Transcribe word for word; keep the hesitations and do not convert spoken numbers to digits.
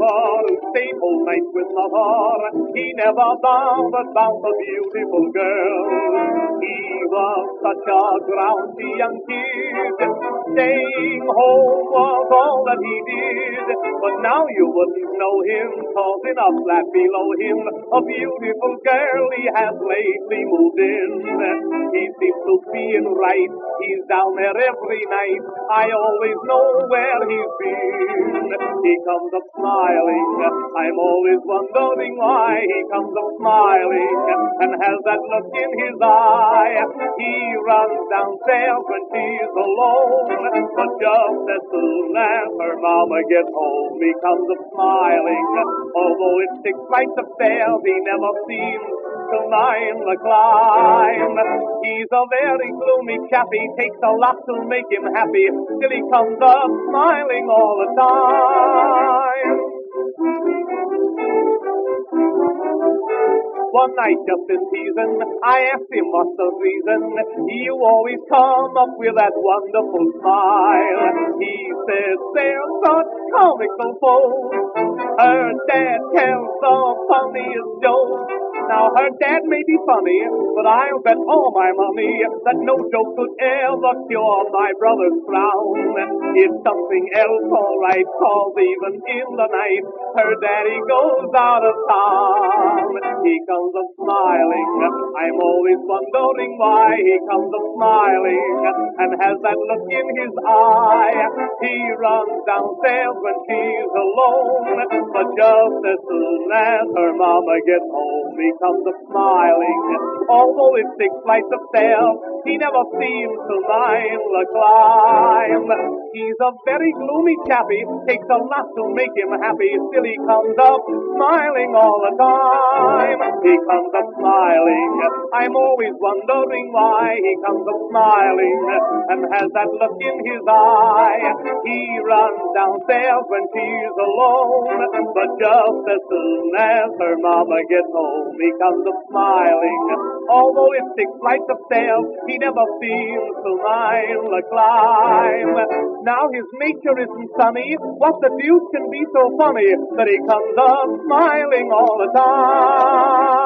lover who stayed whole night with mother. He never bothered about the beautiful girl. He was such a grouchy young kid. Staying home was all that he did. But now you wouldn't know him, 'cause in a flat below him, a beautiful girl he has lately moved in. He seems to be in right. He's down there every night. I always know where he's been. He comes up smiling. I'm always wondering why he comes up smiling and has that look in his eye. He runs downstairs when she's alone, but just as soon as her mama gets home, he comes up smiling. Although it's six flights of stairs, he never seems to mind the climb. He's a very gloomy chappy, takes a lot to make him happy, till he comes up smiling all the time. One night just in season, I asked him what's the reason. You always come up with that wonderful smile. He says they're such comical folks. Her dad tells the funniest jokes. Now her dad may be funny, but I'll bet all my money that no joke could ever cure my brother's frown. It's something else, all right, 'cause even in the night, her daddy goes out of town. He comes up smiling. I'm always wondering why he comes up smiling and has that look in his eye. He runs downstairs when she's alone, but just as soon as her mama gets home, he comes up smiling. Although it's six flights of stairs, he never seems to mind the climb. He's a very gloomy chappy, takes a lot to make him happy, still he comes up smiling all the time. He comes up smiling. I'm always wondering why he comes up smiling and has that look in his eye. He runs downstairs when she's alone, but just as soon as her mama gets home, he comes up smiling. Although it's six flights of stairs, he never seems to mind the climb. Now his nature isn't sunny. What the deuce can be so funny that he comes up smiling all the time?